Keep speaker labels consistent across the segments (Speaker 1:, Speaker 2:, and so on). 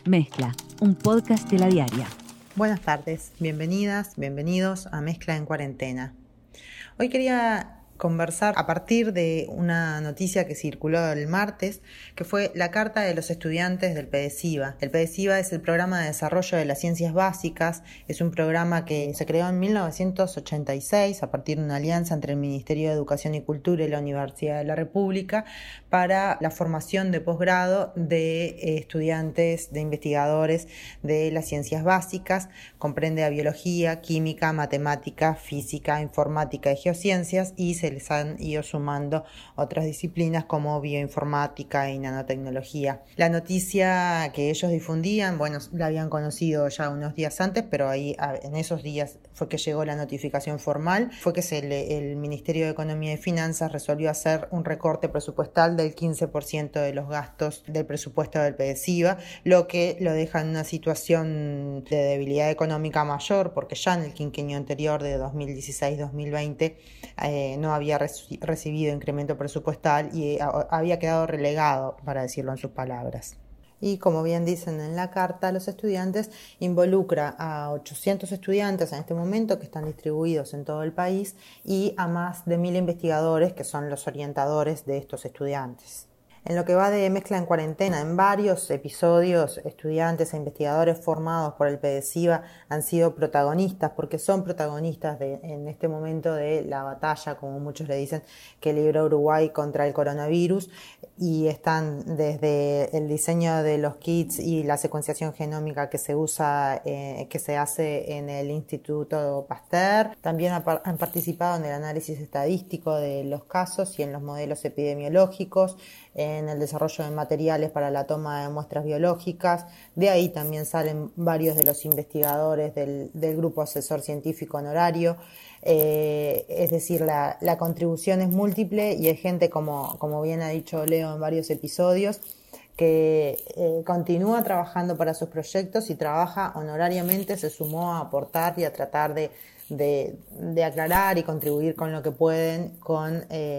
Speaker 1: Mezcla, un podcast de La Diaria.
Speaker 2: Buenas tardes, bienvenidas, bienvenidos a Mezcla en Cuarentena. Hoy quería conversar a partir de una noticia que circuló el martes, que fue la carta de los estudiantes del PEDESIVA. El PEDESIVA es el Programa de Desarrollo de las Ciencias Básicas, es un programa que se creó en 1986 a partir de una alianza entre el Ministerio de Educación y Cultura y la Universidad de la República para la formación de posgrado de estudiantes, de investigadores de las ciencias básicas. Comprende a biología, química, matemática, física, informática y geociencias, y se les han ido sumando otras disciplinas como bioinformática y nanotecnología. La noticia que ellos difundían, bueno, la habían conocido ya unos días antes, pero ahí en esos días fue que llegó la notificación formal, fue que el Ministerio de Economía y Finanzas resolvió hacer un recorte presupuestal del 15% de los gastos del presupuesto del PEDESIVA, lo que lo deja en una situación de debilidad económica mayor, porque ya en el quinquenio anterior de 2016-2020 no había recibido incremento presupuestal y había quedado relegado, para decirlo en sus palabras. Y como bien dicen en la carta, los estudiantes involucra a 800 estudiantes en este momento que están distribuidos en todo el país y a más de 1000 investigadores que son los orientadores de estos estudiantes. En lo que va de Mezcla en Cuarentena, en varios episodios, estudiantes e investigadores formados por el PEDESIVA han sido protagonistas, porque son protagonistas en este momento de la batalla, como muchos le dicen, que libró Uruguay contra el coronavirus, y están desde el diseño de los kits y la secuenciación genómica que se usa, que se hace en el Instituto Pasteur. También han participado en el análisis estadístico de los casos y en los modelos epidemiológicos, en el desarrollo de materiales para la toma de muestras biológicas. De ahí también salen varios de los investigadores del grupo asesor científico honorario. Es decir, la contribución es múltiple y hay gente, como bien ha dicho Leo en varios episodios, que continúa trabajando para sus proyectos y trabaja honorariamente, se sumó a aportar y a tratar de aclarar y contribuir con lo que pueden con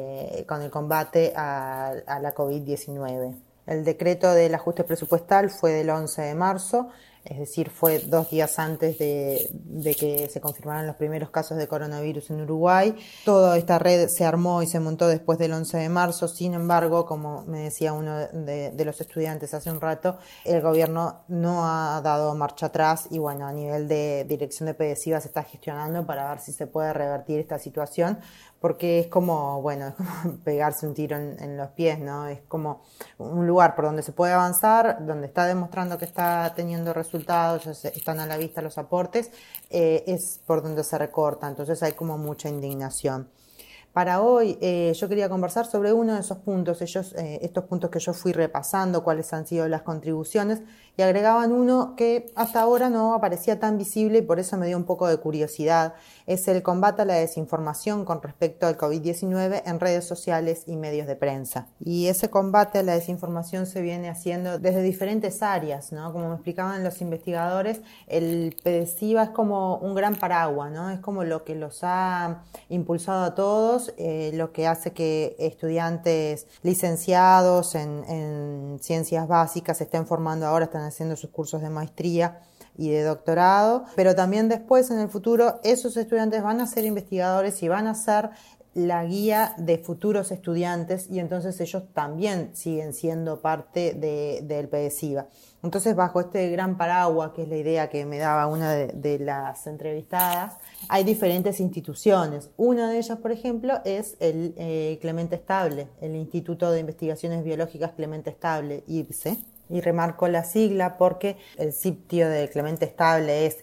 Speaker 2: el combate a la COVID-19. El decreto del ajuste presupuestal fue del 11 de marzo, es decir, fue 2 días antes de que se confirmaran los primeros casos de coronavirus en Uruguay. Toda esta red se armó y se montó después del 11 de marzo. Sin embargo, como me decía uno de los estudiantes hace un rato, el gobierno no ha dado marcha atrás y bueno, a nivel de dirección de PEDESIVA se está gestionando para ver si se puede revertir esta situación, porque es como pegarse un tiro en los pies, ¿no? Es como un lugar por donde se puede avanzar, donde está demostrando que está teniendo resultados, están a la vista los aportes, es por donde se recorta, entonces hay como mucha indignación. Para hoy yo quería conversar sobre uno de esos puntos, estos puntos que yo fui repasando, cuáles han sido las contribuciones, y agregaban uno que hasta ahora no aparecía tan visible y por eso me dio un poco de curiosidad. Es el combate a la desinformación con respecto al COVID-19 en redes sociales y medios de prensa. Y ese combate a la desinformación se viene haciendo desde diferentes áreas, ¿no? Como me explicaban los investigadores, el PEDESIVA es como un gran paraguas, ¿no? Es como lo que los ha impulsado a todos, lo que hace que estudiantes licenciados en ciencias básicas se estén formando ahora, están haciendo sus cursos de maestría y de doctorado, pero también después en el futuro esos estudiantes van a ser investigadores y van a ser la guía de futuros estudiantes, y entonces ellos también siguen siendo parte del PEDESIVA. Entonces, bajo este gran paraguas, que es la idea que me daba una de las entrevistadas, hay diferentes instituciones. Una de ellas, por ejemplo, es el Clemente Estable, el Instituto de Investigaciones Biológicas Clemente Estable, IBSE. Y remarco la sigla porque el sitio de Clemente Estable es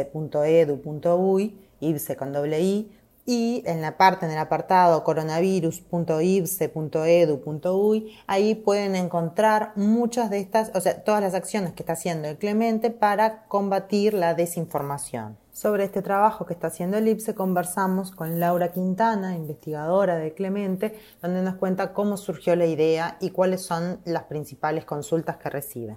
Speaker 2: ibse.edu.uy, IBSE con doble I, y en el apartado coronavirus.ibse.edu.uy, ahí pueden encontrar muchas de estas, o sea, todas las acciones que está haciendo el Clemente para combatir la desinformación. Sobre este trabajo que está haciendo el IBSE conversamos con Laura Quintana, investigadora de Clemente, donde nos cuenta cómo surgió la idea y cuáles son las principales consultas que reciben.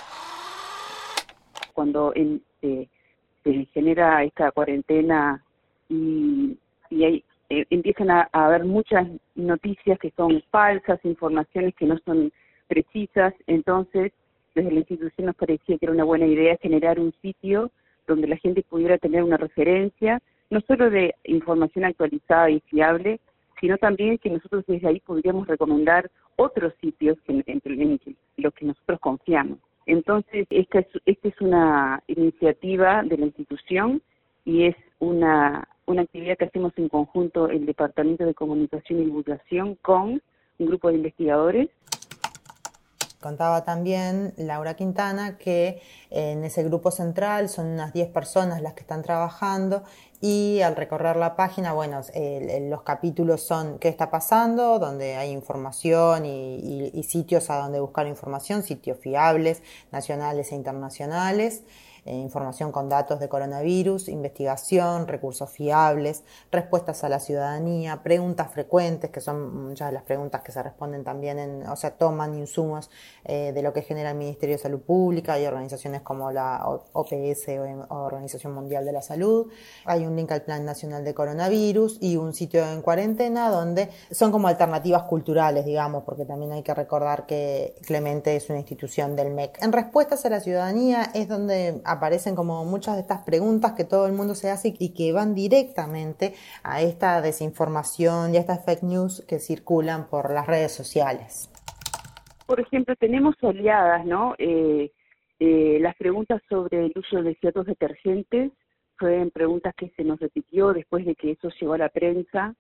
Speaker 3: Cuando se genera esta cuarentena y empiezan a haber muchas noticias que son falsas, informaciones que no son precisas, entonces desde la institución nos parecía que era una buena idea generar un sitio donde la gente pudiera tener una referencia, no solo de información actualizada y fiable, sino también que nosotros desde ahí podríamos recomendar otros sitios en los que nosotros confiamos. Entonces, esta es una iniciativa de la institución y es una actividad que hacemos en conjunto el Departamento de Comunicación y Divulgación con un grupo de investigadores.
Speaker 2: Contaba también Laura Quintana que en ese grupo central son unas 10 personas las que están trabajando y al recorrer la página, bueno, los capítulos son qué está pasando, donde hay información y sitios a donde buscar información, sitios fiables, nacionales e internacionales, información con datos de coronavirus, investigación, recursos fiables, respuestas a la ciudadanía, preguntas frecuentes, que son muchas de las preguntas que se responden también toman insumos de lo que genera el Ministerio de Salud Pública y organizaciones como la OPS o Organización Mundial de la Salud. Hay un link al Plan Nacional de Coronavirus y un sitio en cuarentena donde son como alternativas culturales, digamos, porque también hay que recordar que Clemente es una institución del MEC. En respuestas a la ciudadanía es donde aparecen como muchas de estas preguntas que todo el mundo se hace y que van directamente a esta desinformación y a estas fake news que circulan por las redes sociales.
Speaker 3: Por ejemplo, tenemos oleadas, ¿no? Las preguntas sobre el uso de ciertos detergentes fueron preguntas que se nos repitió después de que eso llegó a la prensa.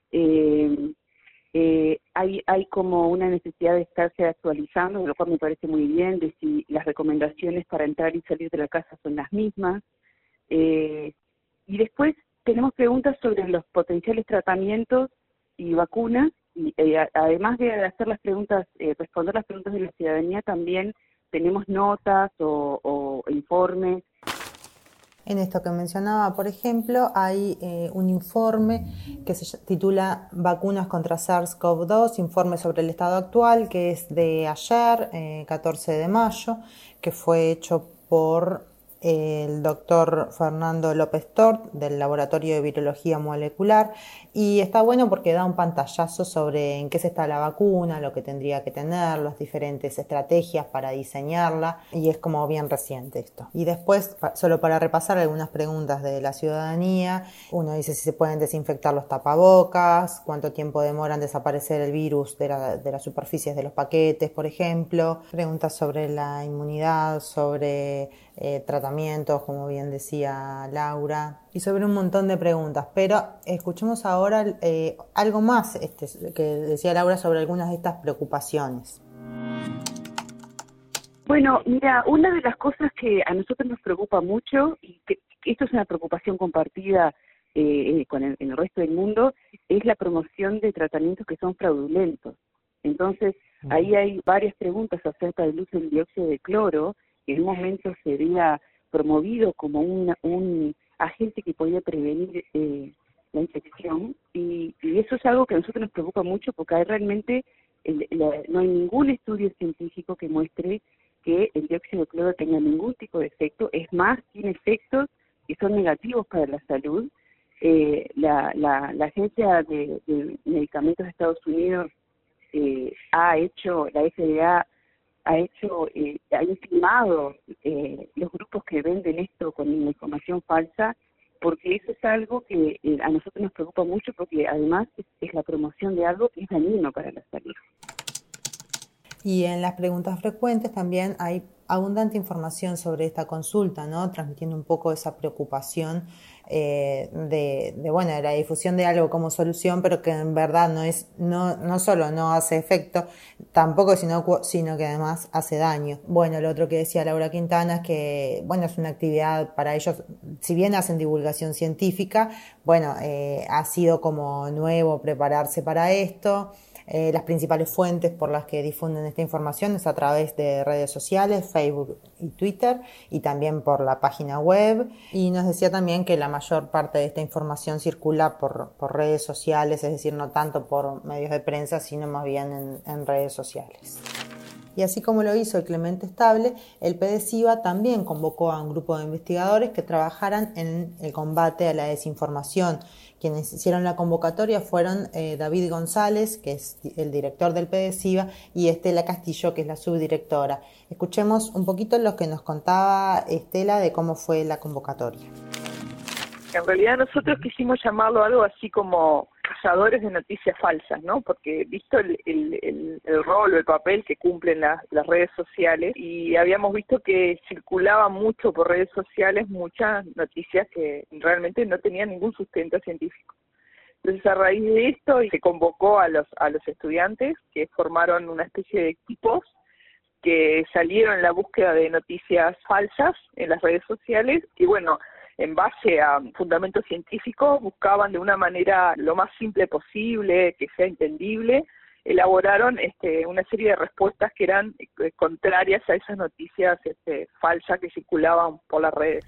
Speaker 3: Hay como una necesidad de estarse actualizando, lo cual me parece muy bien, de si las recomendaciones para entrar y salir de la casa son las mismas. Y después tenemos preguntas sobre los potenciales tratamientos y vacunas, y además de hacer las preguntas, responder las preguntas de la ciudadanía, también tenemos notas o informes.
Speaker 2: En esto que mencionaba, por ejemplo, hay un informe que se titula Vacunas contra SARS-CoV-2, informe sobre el estado actual, que es de ayer, 14 de mayo, que fue hecho por el doctor Fernando López Tort del Laboratorio de Virología Molecular, y está bueno porque da un pantallazo sobre en qué se está la vacuna, lo que tendría que tener, las diferentes estrategias para diseñarla, y es como bien reciente esto. Y después, solo para repasar algunas preguntas de la ciudadanía, uno dice si se pueden desinfectar los tapabocas, cuánto tiempo demora en desaparecer el virus de las superficies de los paquetes, por ejemplo, preguntas sobre la inmunidad, sobre tratamientos, como bien decía Laura, y sobre un montón de preguntas. Pero escuchemos ahora algo más que decía Laura sobre algunas de estas preocupaciones.
Speaker 3: Bueno, mira, una de las cosas que a nosotros nos preocupa mucho, y que esto es una preocupación compartida en el resto del mundo, es la promoción de tratamientos que son fraudulentos. Entonces, ahí hay varias preguntas acerca del uso del dióxido de cloro, que en un momento sería promovido como un agente que podía prevenir la infección, y eso es algo que a nosotros nos preocupa mucho porque hay realmente no hay ningún estudio científico que muestre que el dióxido de cloro tenga ningún tipo de efecto. Es más, tiene efectos que son negativos para la salud. La Agencia de Medicamentos de Estados Unidos la FDA ha estimado los grupos que venden esto con información falsa, porque eso es algo que a nosotros nos preocupa mucho, porque además es la promoción de algo que es dañino para la salud.
Speaker 2: Y en las preguntas frecuentes también hay abundante información sobre esta consulta, ¿no? Transmitiendo un poco esa preocupación de la difusión de algo como solución, pero que en verdad no solo no hace efecto, tampoco sino que además hace daño. Bueno, lo otro que decía Laura Quintana es que, es una actividad para ellos, si bien hacen divulgación científica, ha sido como nuevo prepararse para esto. Las principales fuentes por las que difunden esta información es a través de redes sociales, Facebook y Twitter, y también por la página web. Y nos decía también que la mayor parte de esta información circula por redes sociales, es decir, no tanto por medios de prensa, sino más bien en redes sociales. Y así como lo hizo el Clemente Estable, el PDCIVA también convocó a un grupo de investigadores que trabajaran en el combate a la desinformación, Quienes hicieron la convocatoria fueron David González, que es el director del PDCIVA, y Estela Castillo, que es la subdirectora. Escuchemos un poquito lo que nos contaba Estela de cómo fue la convocatoria.
Speaker 4: En realidad nosotros quisimos llamarlo algo así como cazadores de noticias falsas, ¿no? Porque visto el rol o el papel que cumplen las redes sociales, y habíamos visto que circulaban mucho por redes sociales muchas noticias que realmente no tenían ningún sustento científico. Entonces, a raíz de esto se convocó a los estudiantes, que formaron una especie de equipos que salieron en la búsqueda de noticias falsas en las redes sociales, y bueno, en base a fundamentos científicos, buscaban de una manera lo más simple posible, que sea entendible, elaboraron una serie de respuestas que eran contrarias a esas noticias falsas que circulaban por las redes.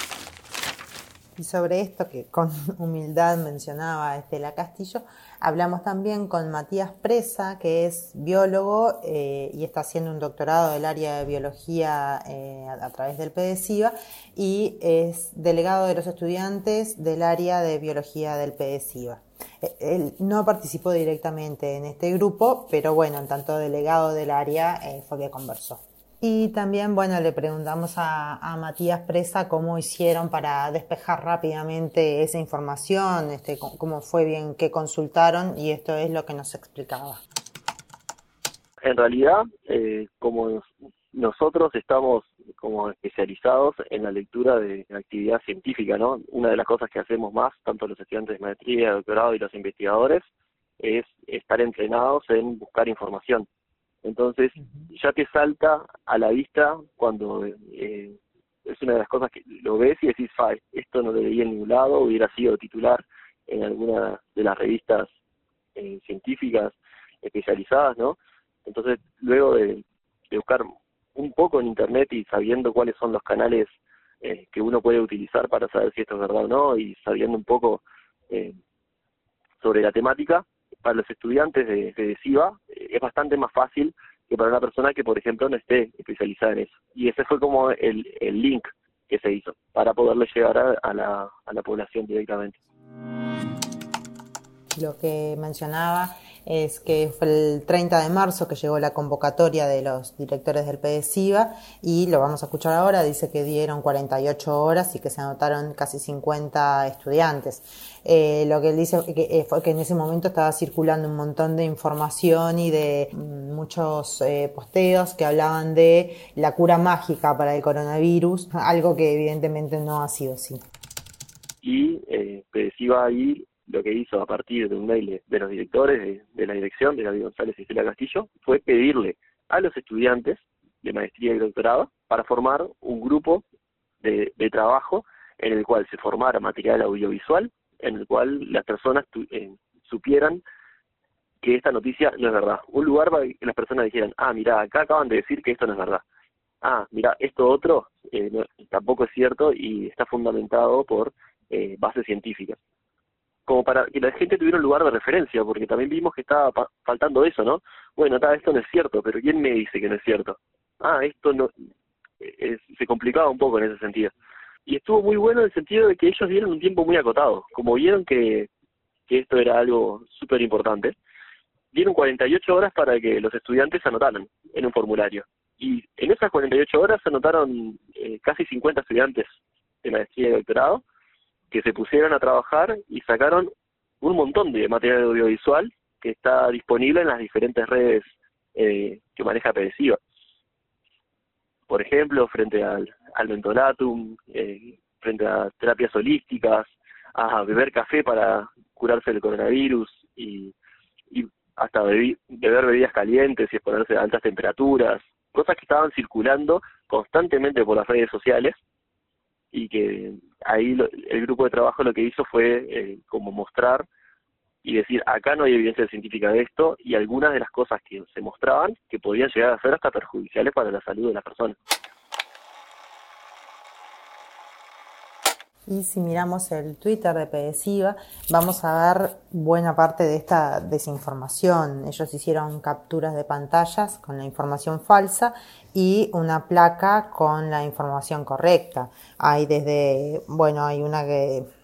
Speaker 2: Y sobre esto que con humildad mencionaba Estela Castillo, hablamos también con Matías Presa, que es biólogo y está haciendo un doctorado del área de biología a través del PDCIVA, y es delegado de los estudiantes del área de biología del PDCIVA. Él no participó directamente en este grupo, pero bueno, en tanto delegado del área fue que conversó. Y también, bueno, le preguntamos a Matías Presa cómo hicieron para despejar rápidamente esa información, cómo fue bien que consultaron, y esto es lo que nos explicaba.
Speaker 5: En realidad, como nosotros estamos como especializados en la lectura de actividad científica, ¿no? Una de las cosas que hacemos más, tanto los estudiantes de maestría, doctorado y los investigadores, es estar entrenados en buscar información. Entonces, ya te salta a la vista cuando es una de las cosas que lo ves y decís, esto no lo leí en ningún lado, hubiera sido titular en alguna de las revistas científicas especializadas, ¿no? Entonces, luego de buscar un poco en Internet y sabiendo cuáles son los canales que uno puede utilizar para saber si esto es verdad o no, y sabiendo un poco sobre la temática, para los estudiantes de SIVA es bastante más fácil que para una persona que, por ejemplo, no esté especializada en eso. Y ese fue como el link que se hizo para poderle llegar a la población directamente.
Speaker 2: Lo que mencionaba es que fue el 30 de marzo que llegó la convocatoria de los directores del PDCIVA, y lo vamos a escuchar ahora. Dice que dieron 48 horas y que se anotaron casi 50 estudiantes. Lo que él dice fue que en ese momento estaba circulando un montón de información y de muchos posteos que hablaban de la cura mágica para el coronavirus, algo que evidentemente no ha sido así.
Speaker 5: Y PDCIVA ahí lo que hizo a partir de un mail de los directores de la dirección, de David González y Estela Castillo, fue pedirle a los estudiantes de maestría y doctorado para formar un grupo de trabajo en el cual se formara material audiovisual, en el cual las personas supieran que esta noticia no es verdad. Un lugar para que las personas dijeran, mirá, acá acaban de decir que esto no es verdad. Mirá, esto otro tampoco es cierto y está fundamentado por bases científicas. Como para que la gente tuviera un lugar de referencia, porque también vimos que estaba faltando eso, ¿no? Bueno, esto no es cierto, pero ¿quién me dice que no es cierto? Esto no... se complicaba un poco en ese sentido. Y estuvo muy bueno en el sentido de que ellos dieron un tiempo muy acotado. Como vieron que esto era algo súper importante, dieron 48 horas para que los estudiantes anotaran en un formulario. Y en esas 48 horas se anotaron casi 50 estudiantes de maestría y doctorado, que se pusieron a trabajar y sacaron un montón de material audiovisual que está disponible en las diferentes redes que maneja PDCIVA. Por ejemplo, frente al mentolatum, frente a terapias holísticas, a beber café para curarse del coronavirus y hasta beber bebidas calientes y exponerse a altas temperaturas, cosas que estaban circulando constantemente por las redes sociales, y que ahí el grupo de trabajo lo que hizo fue como mostrar y decir, acá no hay evidencia científica de esto, y algunas de las cosas que se mostraban que podían llegar a ser hasta perjudiciales para la salud de las personas.
Speaker 2: Y si miramos el Twitter de PDCIVA, vamos a ver buena parte de esta desinformación. Ellos hicieron capturas de pantallas con la información falsa y una placa con la información correcta. Hay hay una que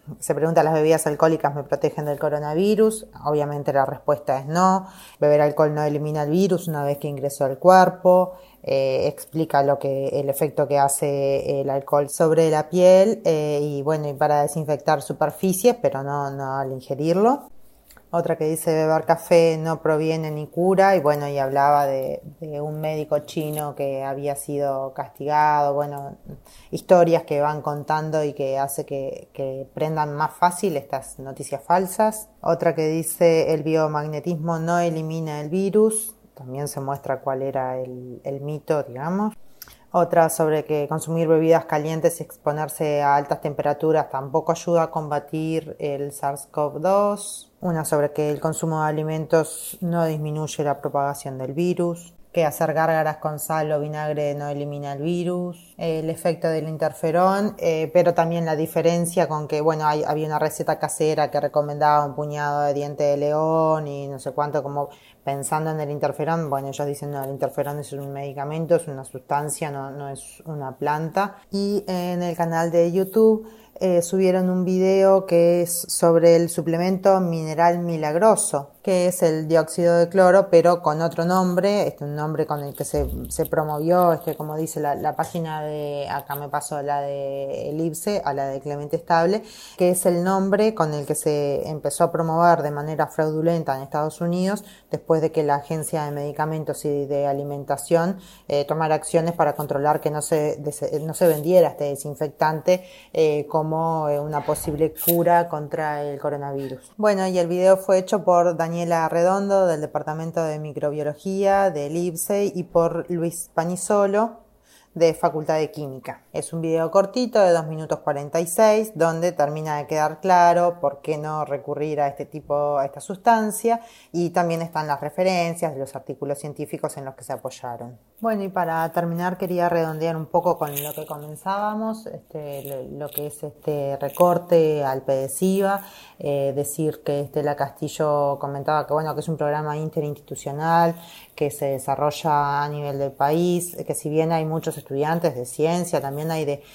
Speaker 2: Se pregunta, ¿las bebidas alcohólicas me protegen del coronavirus? Obviamente la respuesta es no. Beber alcohol no elimina el virus una vez que ingresó al cuerpo. Explica el efecto que hace el alcohol sobre la piel y para desinfectar superficies, pero no al ingerirlo. Otra que dice beber café no proviene ni cura y hablaba de un médico chino que había sido castigado, historias que van contando y que hace que prendan más fácil estas noticias falsas. Otra que dice el biomagnetismo no elimina el virus, también se muestra cuál era el mito, digamos. Otra sobre que consumir bebidas calientes y exponerse a altas temperaturas tampoco ayuda a combatir el SARS-CoV-2. Una sobre que el consumo de alimentos no disminuye la propagación del virus. Que hacer gárgaras con sal o vinagre no elimina el virus. El efecto del interferón, pero también la diferencia con que, había una receta casera que recomendaba un puñado de diente de león y no sé cuánto, como pensando en el interferón. Ellos dicen no, el interferón es un medicamento, es una sustancia, no es una planta. Y en el canal de YouTube subieron un video que es sobre el suplemento mineral milagroso, que es el dióxido de cloro, pero con otro nombre, un nombre con el que se promovió, como dice la página de, acá me paso la de Elipse a la de Clemente Estable, que es el nombre con el que se empezó a promover de manera fraudulenta en Estados Unidos, después de que la Agencia de Medicamentos y de Alimentación tomara acciones para controlar que no se vendiera este desinfectante como una posible cura contra el coronavirus. Y el video fue hecho por Daniela Redondo del Departamento de Microbiología del IPSE y por Luis Panisolo de Facultad de Química. Es un video cortito de 2 minutos 46 donde termina de quedar claro por qué no recurrir a esta sustancia, y también están las referencias de los artículos científicos en los que se apoyaron. Y para terminar quería redondear un poco con lo que comenzábamos, lo que es este recorte al PDCIVA, decir que Estela Castillo comentaba que es un programa interinstitucional que se desarrolla a nivel del país, que si bien hay muchos estudiantes de ciencia, también hay de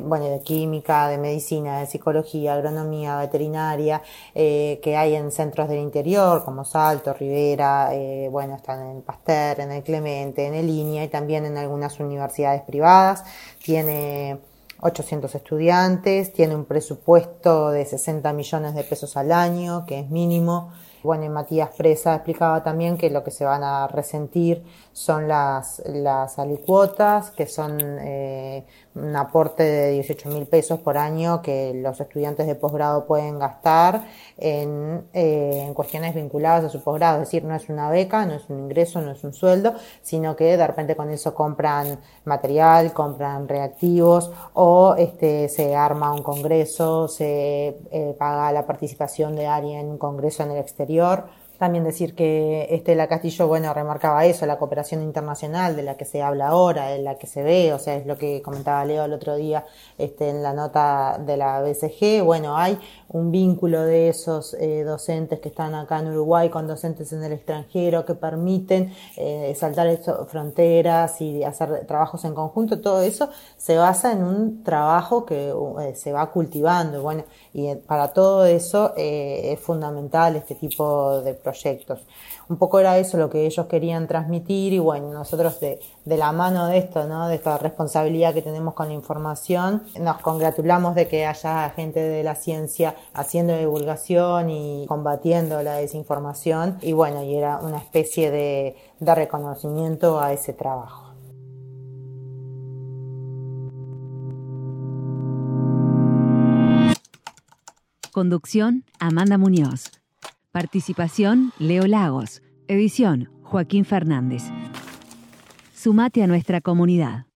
Speaker 2: química, de medicina, de psicología, agronomía, veterinaria, que hay en centros del interior como Salto, Rivera, están en el Pasteur, en el Clemente, en el INIA y también en algunas universidades privadas. Tiene 800 estudiantes, tiene un presupuesto de 60 millones de pesos al año, que es mínimo. Y Matías Presa explicaba también que lo que se van a resentir son las alicuotas, que son un aporte de 18.000 pesos por año que los estudiantes de posgrado pueden gastar en cuestiones vinculadas a su posgrado. Es decir, no es una beca, no es un ingreso, no es un sueldo, sino que de repente con eso compran material, compran reactivos o se arma un congreso, se paga la participación de alguien en un congreso en el exterior. También decir que Estela Castillo, remarcaba eso, la cooperación internacional de la que se habla ahora, de la que se ve, es lo que comentaba Leo el otro día en la nota de la BCG. Hay un vínculo de esos docentes que están acá en Uruguay con docentes en el extranjero que permiten saltar fronteras y hacer trabajos en conjunto. Todo eso se basa en un trabajo que se va cultivando, y para todo eso es fundamental este tipo de proyectos. Un poco era eso lo que ellos querían transmitir, y nosotros de la mano de esto, ¿no?, de esta responsabilidad que tenemos con la información, nos congratulamos de que haya gente de la ciencia haciendo divulgación y combatiendo la desinformación, y era una especie de reconocimiento a ese trabajo.
Speaker 1: Conducción, Amanda Muñoz. Participación, Leo Lagos. Edición, Joaquín Fernández. Sumate a nuestra comunidad.